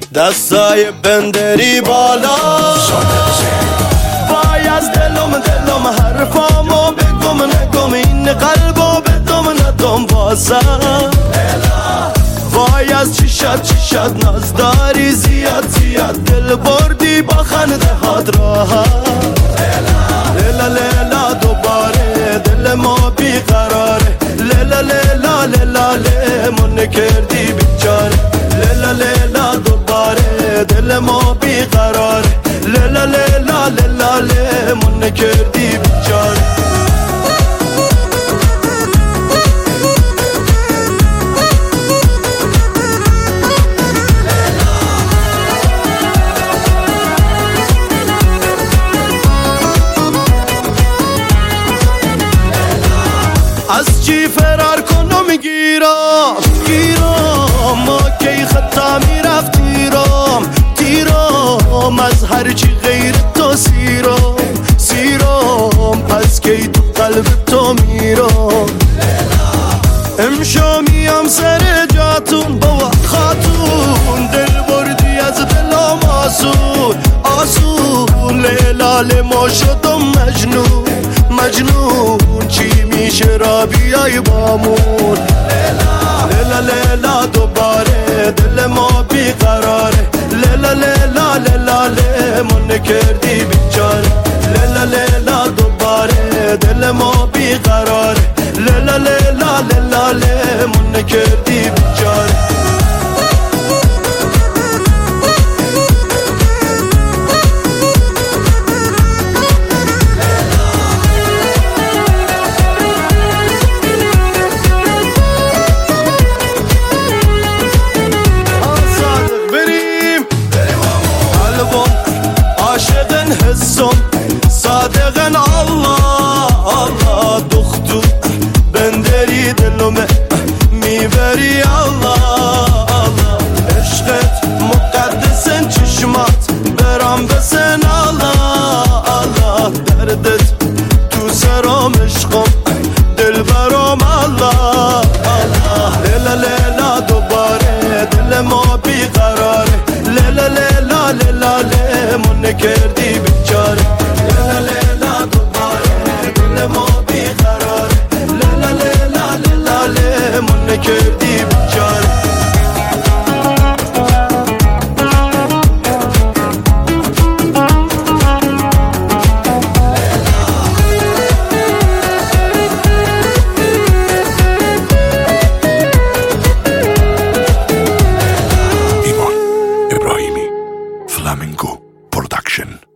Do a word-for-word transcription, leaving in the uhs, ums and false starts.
دستای بندری بالا وای از دلم دلم حرفامو بگم نگم این قلبو بدم ندم واسم وای از چشات چشات نازداری زیاد زیاد دل بردی با خنده هات راحت لیلا لیلا دوباره دل ما بیقراره لیلا لیلا لیلا لیمون کردی بیچاره لیلا لیلا دوباره دل ما بیقراره لیلا لیلا لیلا لیمون کردی بیچاره از چی فرار کنم گیرم گیرم ما کی خطا میرفت تیرم تیرم از هر چی غیر تو سیرم سیرم پس کی تو قلب تو میرم امشو میام سر جاتون با خاتون دل بردی از دلم آسون آسون لیلال ما شدم مجنون مجنون چی میشه را بیای بامون لیلا لیلا دوباره دل ما بیقراره لیلا لیلا لیلا لیمون کردی بیچاره لیلا لیلا دوباره دل ما بیقراره لیلا لیلا لیلا لیمون کردی بیچاره عاشقن حسم صادقن Allah Allah دختو بندری دلومه میبری Allah Allah عشقت مقدسن چشمات برام بسن Allah Allah دردت تو سرام عشقم دل برام Allah Allah لیلا لیلا دوباره دل ما بیقراره لیلا لیلا لیلا لیمون کردی بیچاره لیلا لیلا دوباره دل ما بیقراره لیلا لیلا لیلا لیمون کردی بیچاره ایمان ابراهیمی فلامنگو پروداکشن